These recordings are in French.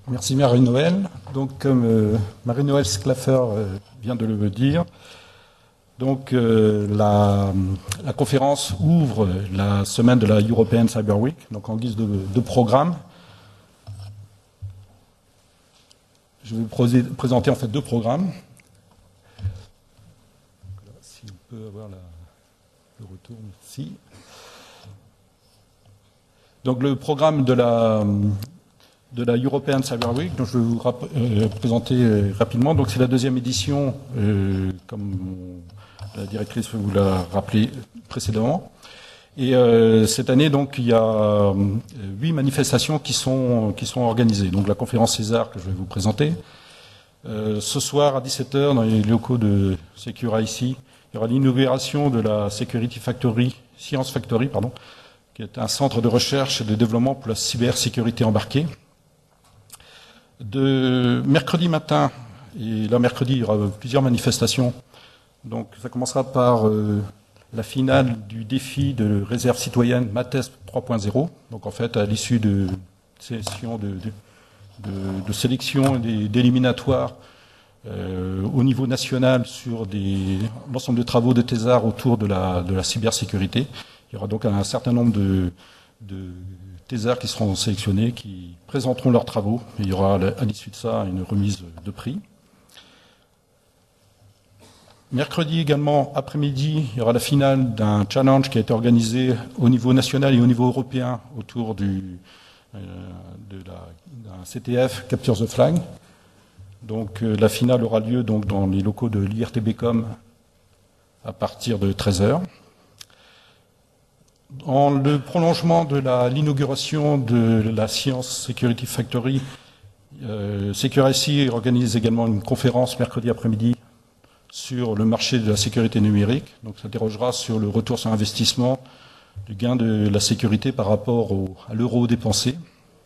Merci Marie-Noël. Donc, comme Marie-Noël Schlaffer vient de le dire, donc la conférence ouvre la semaine de la European Cyber Week. Donc, en guise de programme, je vais vous présenter en fait deux programmes. Si on peut avoir le retour, merci. Donc, le programme de la European Cyber Week, dont je vais vous présenter rapidement. Donc c'est la deuxième édition, comme la directrice vous l'a rappelé précédemment. Et cette année, donc, il y a 8 manifestations qui sont organisées. Donc la conférence César que je vais vous présenter. Ce soir à 17h, dans les locaux de Secure IC, il y aura l'inauguration de la Security Factory, Science Factory, pardon, qui est un centre de recherche et de développement pour la cybersécurité embarquée. De mercredi matin, et là mercredi il y aura plusieurs manifestations, donc ça commencera par la finale du défi de réserve citoyenne Mates 3.0, donc en fait à l'issue de sessions de sélection et d'éliminatoires au niveau national sur l'ensemble de travaux de thésard autour de la cybersécurité. Il y aura donc un certain nombre de thésards qui seront sélectionnés, qui présenteront leurs travaux. Et il y aura à l'issue de ça une remise de prix. Mercredi également, après-midi, il y aura la finale d'un challenge qui a été organisé au niveau national et au niveau européen autour d'un CTF, Capture the Flag. Donc la finale aura lieu donc, dans les locaux de l'IRTBcom à partir de 13h. En le prolongement de l'inauguration de la Science Security Factory, Secure IC organise également une conférence mercredi après-midi sur le marché de la sécurité numérique. Donc, ça s'interrogera sur le retour sur investissement du gain de la sécurité par rapport à l'euro dépensé.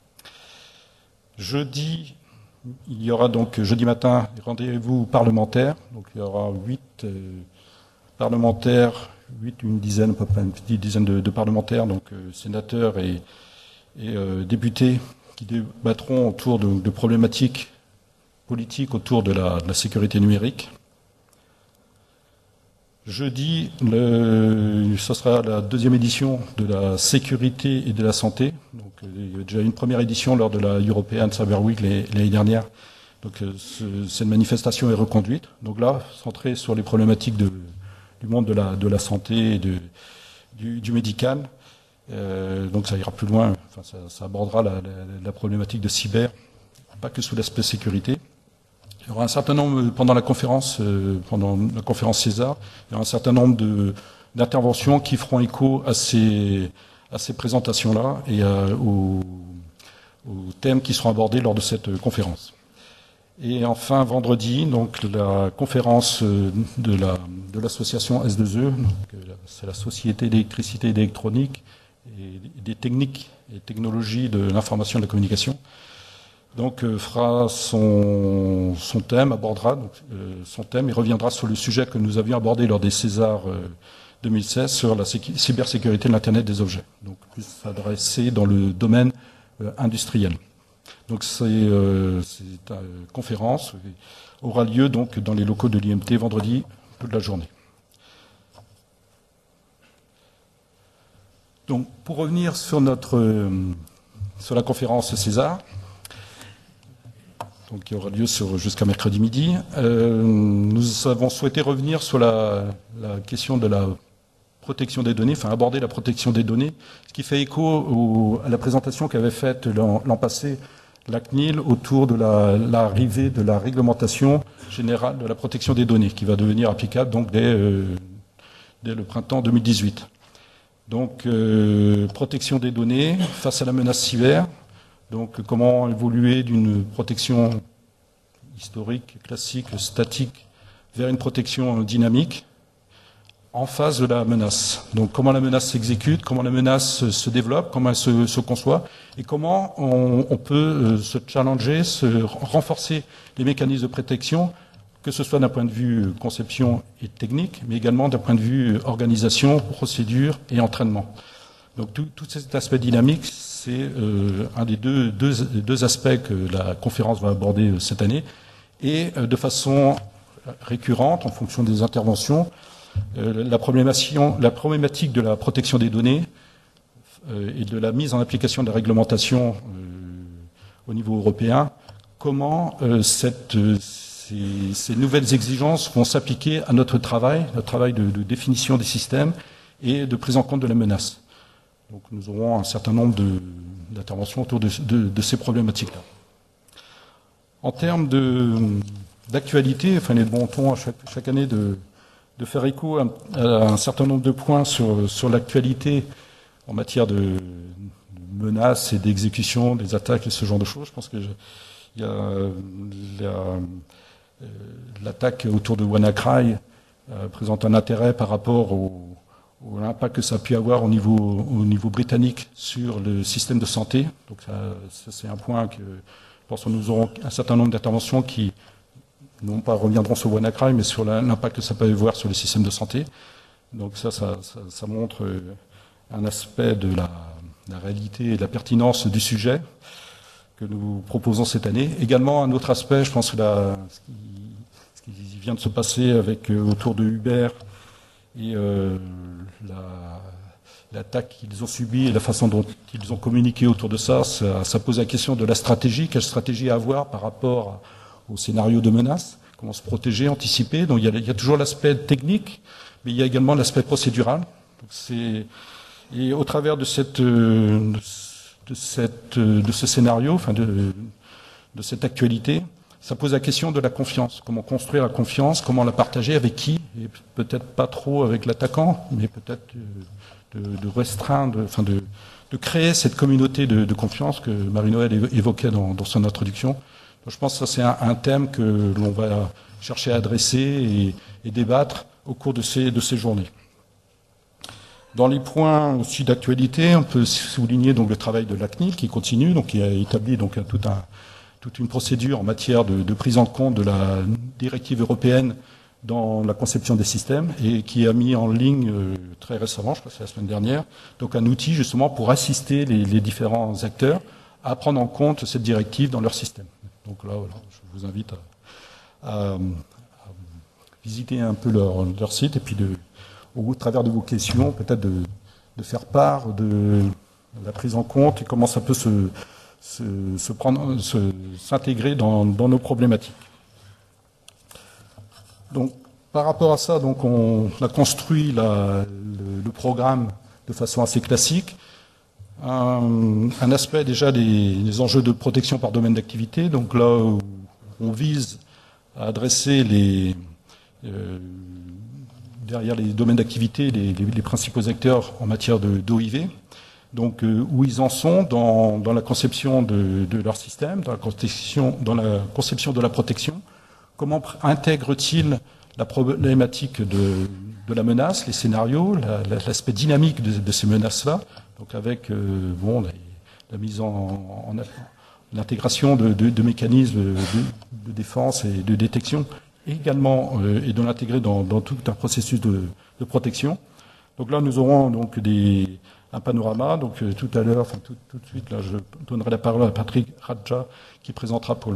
Jeudi, il y aura donc jeudi matin des rendez-vous parlementaires. Donc, il y aura 8 parlementaires. Une dizaine, à peu près une petite dizaine de parlementaires, donc sénateurs et députés, qui débattront autour de problématiques politiques autour de la sécurité numérique. Jeudi, ce sera la deuxième édition de la sécurité et de la santé. Donc, il y a déjà une première édition lors de la European Cyber Week l'année dernière. Donc, cette manifestation est reconduite. Donc là, centrée sur les problématiques du monde de la santé et du médical. Donc ça ira plus loin, enfin, ça abordera la problématique de cyber, pas que sous l'aspect sécurité. Il y aura un certain nombre, pendant la conférence César, il y aura un certain nombre d'interventions qui feront écho à ces présentations-là et aux thèmes qui seront abordés lors de cette conférence. Et enfin, vendredi, donc la conférence de l'association S2E, c'est la Société d'électricité et d'électronique et des techniques et technologies de l'information et de la communication. Donc fera son thème, abordera donc, son thème et reviendra sur le sujet que nous avions abordé lors des Césars 2016 sur la cybersécurité de l'Internet des objets. Donc plus adressé dans le domaine industriel. Donc cette conférence aura lieu donc dans les locaux de l'IMT vendredi toute la journée. Donc pour revenir sur la conférence César, donc qui aura lieu jusqu'à mercredi midi, nous avons souhaité revenir sur la question de la protection des données, enfin aborder la protection des données, ce qui fait écho à la présentation qu'avait faite l'an passé la CNIL autour de l'arrivée de la réglementation générale de la protection des données, qui va devenir applicable donc dès le printemps 2018. Donc, protection des données face à la menace cyber. Donc, comment évoluer d'une protection historique, classique, statique, vers une protection dynamique en face de la menace. Donc comment la menace s'exécute, comment la menace se développe, comment elle se conçoit, et comment on peut se challenger, renforcer les mécanismes de protection, que ce soit d'un point de vue conception et technique, mais également d'un point de vue organisation, procédure et entraînement. Donc tout cet aspect dynamique, c'est un des deux aspects que la conférence va aborder cette année. Et de façon récurrente, en fonction des interventions, la problématique de la protection des données et de la mise en application de la réglementation au niveau européen, comment ces nouvelles exigences vont s'appliquer à notre travail de définition des systèmes et de prise en compte de la menace. Donc nous aurons un certain nombre d'interventions autour de ces problématiques-là. En termes d'actualité, enfin, il est de bon ton à chaque année de faire écho à un certain nombre de points sur l'actualité en matière de menaces et d'exécution, des attaques et ce genre de choses. Je pense que il y a l'attaque autour de WannaCry présente un intérêt par rapport au l'impact que ça a pu avoir au niveau britannique sur le système de santé. Donc ça c'est un point que je pense que nous aurons un certain nombre d'interventions qui non pas reviendront sur WannaCry, mais sur l'impact que ça peut avoir sur le système de santé. Donc ça montre un aspect de la réalité et de la pertinence du sujet que nous proposons cette année. Également, un autre aspect, je pense que ce qui vient de se passer autour de Uber et l'attaque qu'ils ont subie et la façon dont ils ont communiqué autour de ça pose la question de la stratégie. Quelle stratégie avoir par rapport au scénario de menace? Comment se protéger, anticiper? Donc il y a toujours l'aspect technique, mais il y a également l'aspect procédural. Et au travers de ce scénario, enfin de cette actualité, ça pose la question de la confiance. Comment construire la confiance? Comment la partager? Avec qui? Et peut-être pas trop avec l'attaquant, mais peut-être de restreindre, enfin de créer cette communauté de confiance que Marie-Noël évoquait dans son introduction. Donc, je pense que ça c'est un thème que l'on va chercher à adresser et débattre au cours de ces journées. Dans les points aussi d'actualité, on peut souligner donc le travail de la CNIL qui continue, donc qui a établi donc toute une procédure en matière de prise en compte de la directive européenne dans la conception des systèmes et qui a mis en ligne très récemment, je crois que c'est la semaine dernière, donc un outil justement pour assister les différents acteurs à prendre en compte cette directive dans leur système. Donc là, voilà, je vous invite à visiter un peu leur site et puis au travers de vos questions, peut-être de faire part de la prise en compte et comment ça peut s'intégrer dans nos problématiques. Donc, par rapport à ça, donc on a construit le programme de façon assez classique. Un aspect déjà des enjeux de protection par domaine d'activité. Donc là, où on vise à adresser derrière les domaines d'activité les principaux acteurs en matière d'OIV. Donc où ils en sont dans la conception de leur système, dans la conception de la protection. Comment intègrent-ils la problématique de la menace, les scénarios, l'aspect dynamique de ces menaces-là, donc avec la mise en l'intégration de mécanismes de défense et de détection, également et de l'intégrer dans tout un processus de protection. Donc là, nous aurons donc un panorama. Donc tout à l'heure, enfin tout de suite, là, je donnerai la parole à Patrick Radja qui présentera pour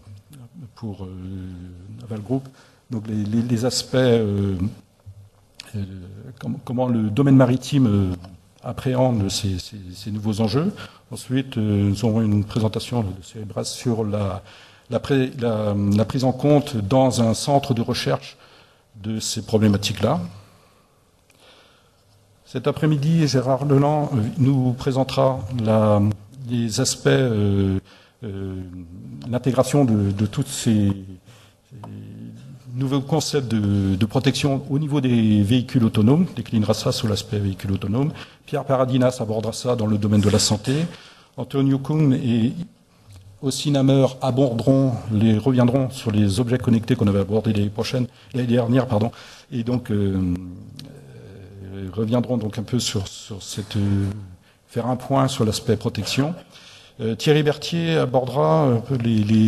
Naval Group donc les aspects comment le domaine maritime appréhende ces nouveaux enjeux. Ensuite, nous aurons une présentation de Cérébras sur la prise en compte dans un centre de recherche de ces problématiques-là. Cet après-midi, Gérard Leland nous présentera les aspects, l'intégration de tous ces nouveaux concepts de protection au niveau des véhicules autonomes, déclinera ça sur l'aspect véhicule autonome. Pierre Paradinas abordera ça dans le domaine de la santé. Antonio Kuhn et Osinamer reviendront sur les objets connectés qu'on avait abordés l'année dernière, et donc reviendront donc un peu sur faire un point sur l'aspect protection. Thierry Berthier abordera un peu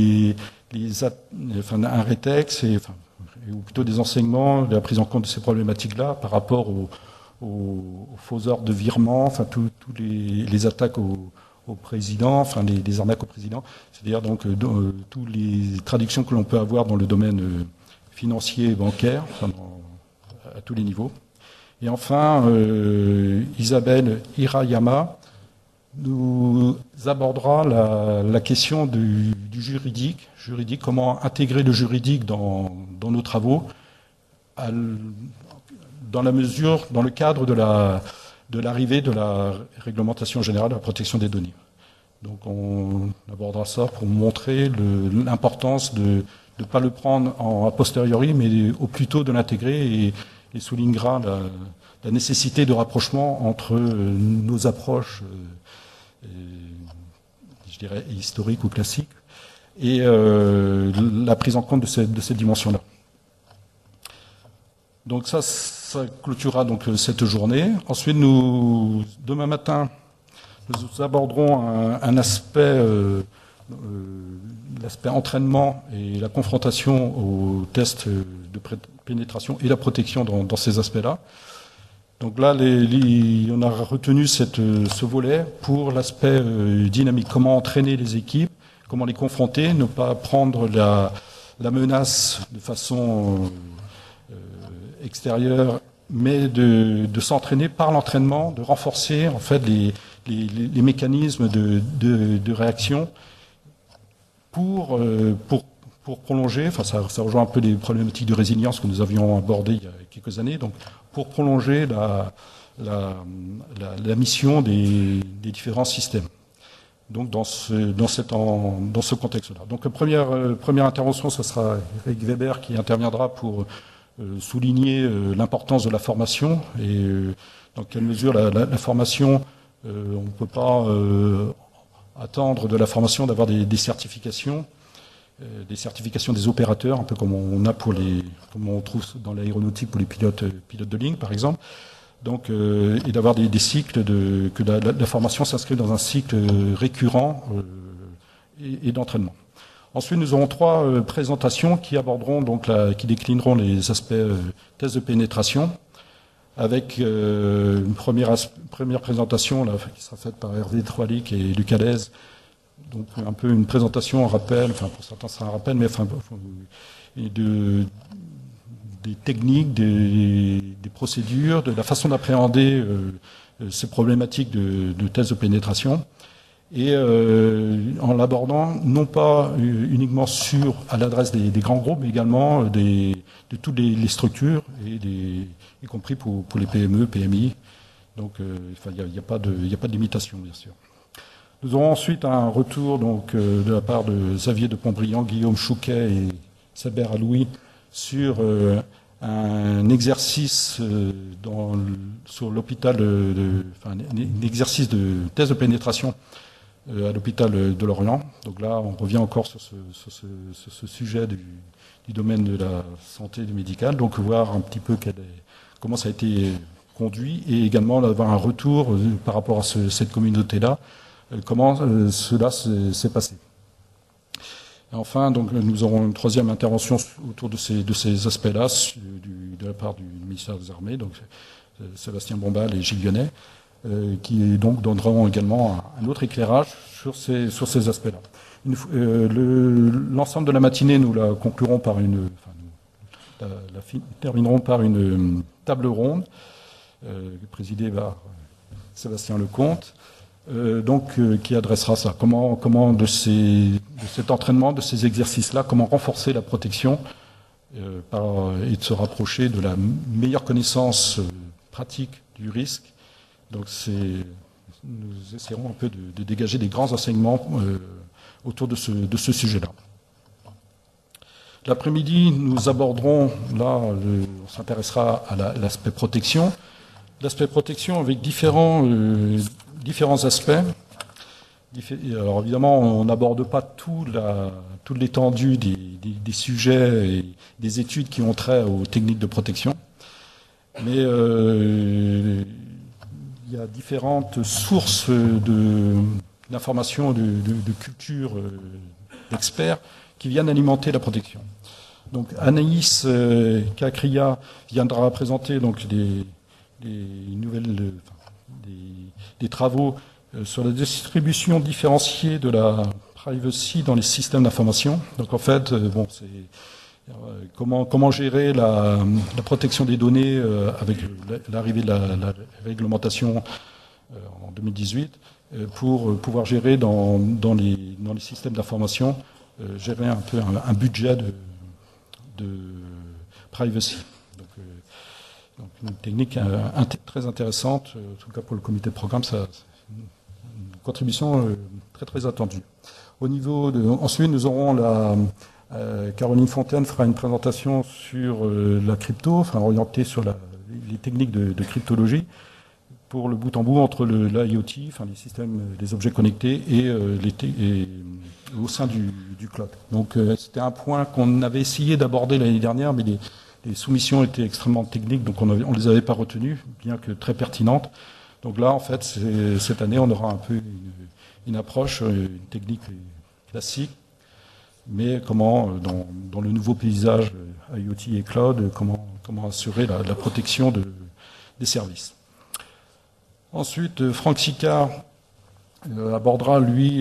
un rétex ou plutôt des enseignements, de la prise en compte de ces problématiques-là par rapport aux fauseurs de virements, enfin tous les attaques au président, enfin les arnaques au président, c'est-à-dire donc toutes les traductions que l'on peut avoir dans le domaine financier et bancaire, enfin à tous les niveaux. Et enfin, Isabelle Hirayama nous abordera la question du juridique, comment intégrer le juridique dans nos travaux, dans le cadre de l'arrivée de la réglementation générale de la protection des données. Donc on abordera ça pour montrer l'importance de ne pas le prendre a posteriori, mais au plus tôt de l'intégrer, et soulignera la nécessité de rapprochement entre nos approches, je dirais, historiques ou classiques, et la prise en compte de cette dimension-là. Donc ça clôturera donc cette journée. Ensuite, demain matin, nous aborderons un aspect, l'aspect entraînement et la confrontation aux tests de pénétration et la protection dans ces aspects-là. Donc là, on a retenu ce volet pour l'aspect dynamique. Comment entraîner les équipes, comment les confronter, ne pas prendre la menace de façon extérieure, mais de s'entraîner par l'entraînement, de renforcer en fait les mécanismes de réaction pour prolonger, enfin ça rejoint un peu les problématiques de résilience que nous avions abordées il y a quelques années, donc pour prolonger la mission des différents systèmes. Donc dans ce contexte-là. Donc première intervention, ce sera Eric Weber qui interviendra pour souligner l'importance de la formation et dans quelle mesure la formation, on ne peut pas attendre de la formation d'avoir des certifications. Des certifications des opérateurs, un peu comme on a comme on trouve dans l'aéronautique pour les pilotes de ligne, par exemple. Donc, et d'avoir des cycles que la formation s'inscrit dans un cycle récurrent et d'entraînement. Ensuite, nous aurons 3 présentations qui aborderont qui déclineront les aspects tests de pénétration, avec une première présentation là, qui sera faite par Hervé Troilic et Lucas Lez. Donc un peu une présentation, un rappel, enfin pour certains c'est un rappel, mais enfin des techniques, des procédures, de la façon d'appréhender ces problématiques de tests de pénétration, et en l'abordant non pas uniquement à l'adresse des grands groupes, mais également de toutes les structures, y compris pour les PME, PMI. Donc il n'y a pas de limitation, bien sûr. Nous aurons ensuite un retour de la part de Xavier de Pontbriand, Guillaume Chouquet et Saber Aloui sur un exercice sur l'hôpital, un exercice de test de pénétration à l'hôpital de Lorient. Donc là, on revient encore sur ce sujet du domaine de la santé et du médical. Donc voir un petit peu comment ça a été conduit et également d'avoir un retour par rapport à cette communauté-là. Comment cela s'est passé. Et enfin, donc, nous aurons une 3e intervention autour de ces aspects-là de la part du ministère des Armées, donc Sébastien Bombal et Gilles Lyonnais, qui donc donneront également un autre éclairage sur ces aspects-là. L'ensemble de la matinée, nous la conclurons par terminerons par une table ronde présidée par Sébastien Lecomte. Qui adressera ça. Comment de cet entraînement, de ces exercices-là, comment renforcer la protection et de se rapprocher de la meilleure connaissance pratique du risque. Donc nous essaierons un peu de dégager des grands enseignements autour de ce sujet-là. L'après-midi, nous aborderons, là, on s'intéressera à l'aspect protection. L'aspect protection avec différents aspects. Alors évidemment, on n'aborde pas toute l'étendue des sujets et des études qui ont trait aux techniques de protection, mais il y a différentes sources d'informations, de culture d'experts qui viennent alimenter la protection. Donc Anaïs Kakria viendra présenter donc des travaux sur la distribution différenciée de la privacy dans les systèmes d'information. Donc en fait, c'est comment gérer la protection des données avec l'arrivée de la réglementation en 2018 pour pouvoir gérer dans les systèmes d'information, gérer un peu un budget de privacy. Donc une technique très intéressante, en tout cas pour le comité de programme, c'est une contribution très très attendue. Ensuite, nous aurons Caroline Fontaine fera une présentation sur la crypto, orientée sur les techniques de cryptologie, pour le bout en bout entre l'IoT, les systèmes, les objets connectés, et au sein du cloud. Donc c'était un point qu'on avait essayé d'aborder l'année dernière, mais les soumissions étaient extrêmement techniques, donc on ne les avait pas retenues, bien que très pertinentes. Donc là, en fait, cette année, on aura un peu une approche, une technique classique, mais comment, dans le nouveau paysage IoT et cloud, comment assurer la protection des services. Ensuite, Franck Sicard abordera, lui,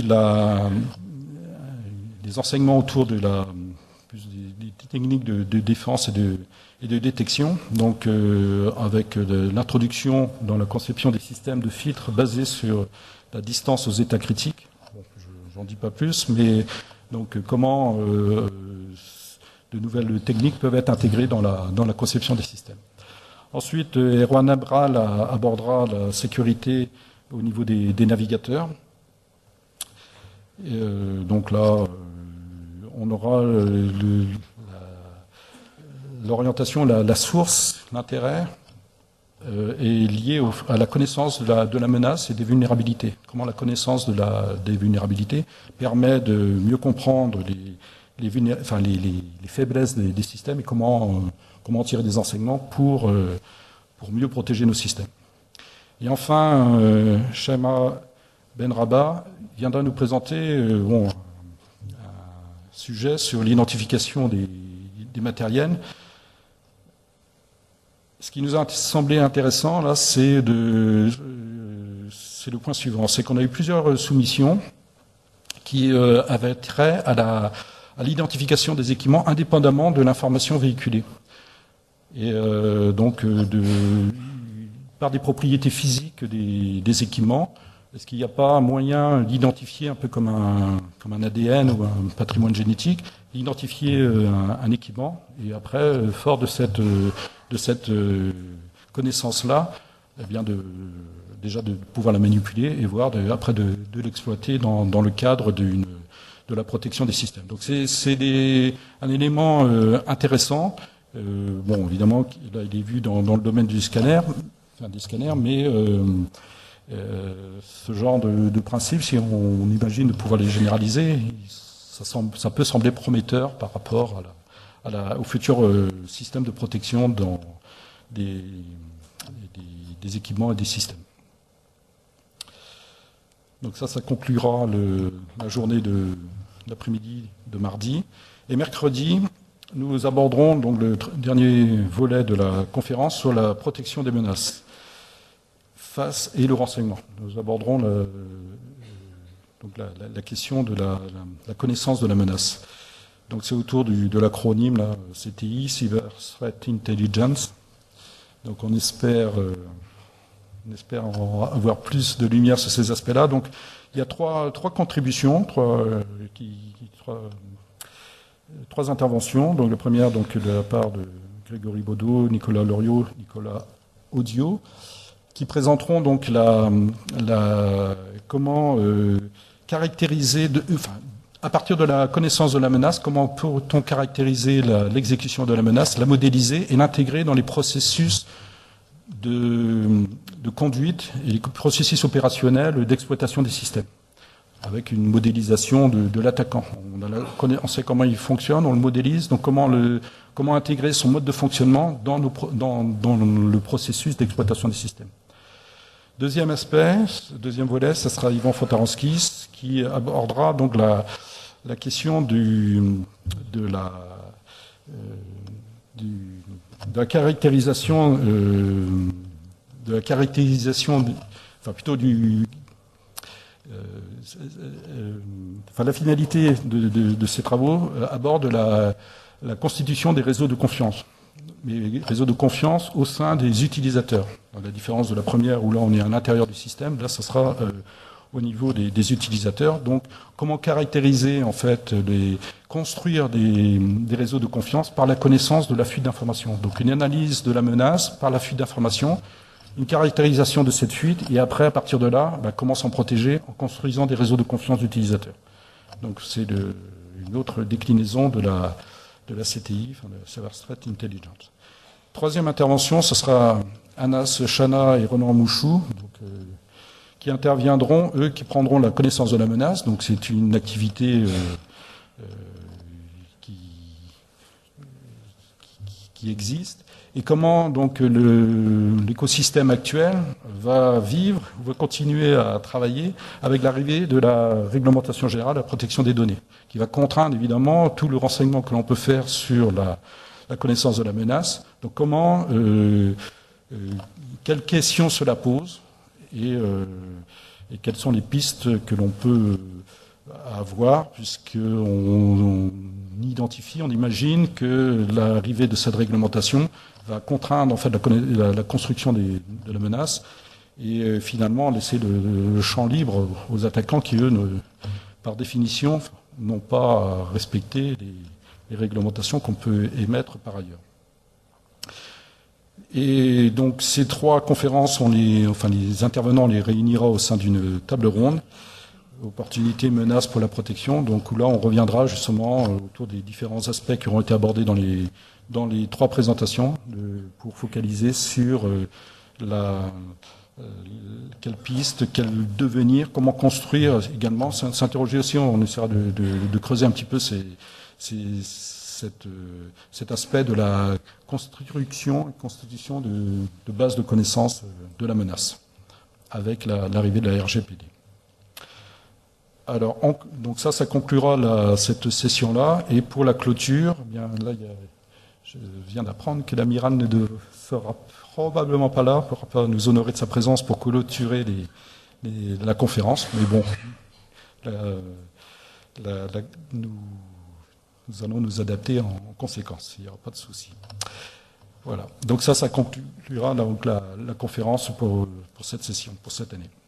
les enseignements autour des techniques de défense et de détection, donc avec l'introduction dans la conception des systèmes de filtres basés sur la distance aux états critiques. J'en dis pas plus, mais donc comment de nouvelles techniques peuvent être intégrées dans la conception des systèmes. Ensuite, Erwan Abral abordera la sécurité au niveau des navigateurs. Donc là, on aura l'orientation, la source, l'intérêt est liée à la connaissance de la menace et des vulnérabilités. Comment la connaissance des vulnérabilités permet de mieux comprendre les faiblesses des systèmes et comment tirer des enseignements pour mieux protéger nos systèmes. Et enfin, Shema Benrabah viendra nous présenter un sujet sur l'identification des matériels. Ce qui nous a semblé intéressant, là, c'est le point suivant. C'est qu'on a eu plusieurs soumissions qui avaient trait à l'identification des équipements indépendamment de l'information véhiculée. Et par des propriétés physiques des équipements, est-ce qu'il n'y a pas moyen d'identifier, un peu comme un ADN ou un patrimoine génétique, d'identifier un équipement et après, fort de cette connaissance-là, eh bien déjà de pouvoir la manipuler et voir après de l'exploiter dans le cadre de la protection des systèmes. Donc c'est un élément intéressant. Évidemment, là, il est vu dans le domaine des scanners, mais ce genre de principe, si on imagine de pouvoir les généraliser, ça peut sembler prometteur par rapport au futur système de protection dans des équipements et des systèmes. Donc ça conclura la journée de l'après-midi de mardi. Et mercredi, nous aborderons donc le dernier volet de la conférence sur la protection des menaces et le renseignement. Nous aborderons la question de la connaissance de la menace. Donc c'est autour de l'acronyme CTI, Cyber Threat Intelligence. Donc on espère avoir plus de lumière sur ces aspects-là. Donc il y a trois contributions, trois interventions. Donc la première, de la part de Grégory Baudot, Nicolas Loriot, Nicolas Audio, qui présenteront donc comment caractériser, à partir de la connaissance de la menace, comment peut-on caractériser l'exécution de la menace, la modéliser et l'intégrer dans les processus de conduite et les processus opérationnels d'exploitation des systèmes, avec une modélisation de l'attaquant. On sait comment il fonctionne, on le modélise, donc comment intégrer son mode de fonctionnement dans le processus d'exploitation des systèmes. Deuxième aspect, deuxième volet, ce sera Yvan Fontaranskis qui abordera donc la question de la caractérisation de la caractérisation, enfin plutôt la finalité de ces travaux aborde la constitution des réseaux de confiance. Mais réseaux de confiance au sein des utilisateurs. À la différence de la première où là on est à l'intérieur du système, là ça sera au niveau des utilisateurs. Donc comment caractériser en fait, construire des réseaux de confiance par la connaissance de la fuite d'informations. Donc une analyse de la menace par la fuite d'informations, une caractérisation de cette fuite et après à partir de là, comment s'en protéger en construisant des réseaux de confiance d'utilisateurs. Donc c'est une autre déclinaison de la CTI, enfin de la Cyber Threat Intelligence. Troisième intervention, ce sera Anas Chana et Ronan Mouchou, donc, qui interviendront, eux, qui prendront la connaissance de la menace. Donc c'est une activité qui existe. Et comment donc l'écosystème actuel va vivre, va continuer à travailler avec l'arrivée de la réglementation générale de la protection des données, qui va contraindre évidemment tout le renseignement que l'on peut faire sur la connaissance de la menace. Donc comment, quelles questions cela pose et quelles sont les pistes que l'on peut avoir, puisqu'on identifie, on imagine que l'arrivée de cette réglementation va contraindre en fait la construction de la menace et finalement laisser le champ libre aux attaquants qui, eux, par définition, n'ont pas à respecter les réglementations qu'on peut émettre par ailleurs. Et donc ces trois conférences, les intervenants les réunira au sein d'une table ronde, opportunités, menaces pour la protection, donc où là on reviendra justement autour des différents aspects qui auront été abordés dans les trois présentations pour focaliser sur quelle piste, quel devenir, comment construire également, s'interroger aussi, on essaiera de creuser un petit peu cet aspect de la construction et constitution de bases de connaissances de la menace avec l'arrivée de la RGPD. Alors, donc ça conclura cette session-là. Et pour la clôture, eh bien là, je viens d'apprendre que l'amiral ne sera probablement pas là, pour pas nous honorer de sa présence pour clôturer la conférence. Mais bon, nous allons nous adapter en conséquence. Il n'y aura pas de souci. Voilà. Donc ça conclura donc la conférence pour cette session, pour cette année.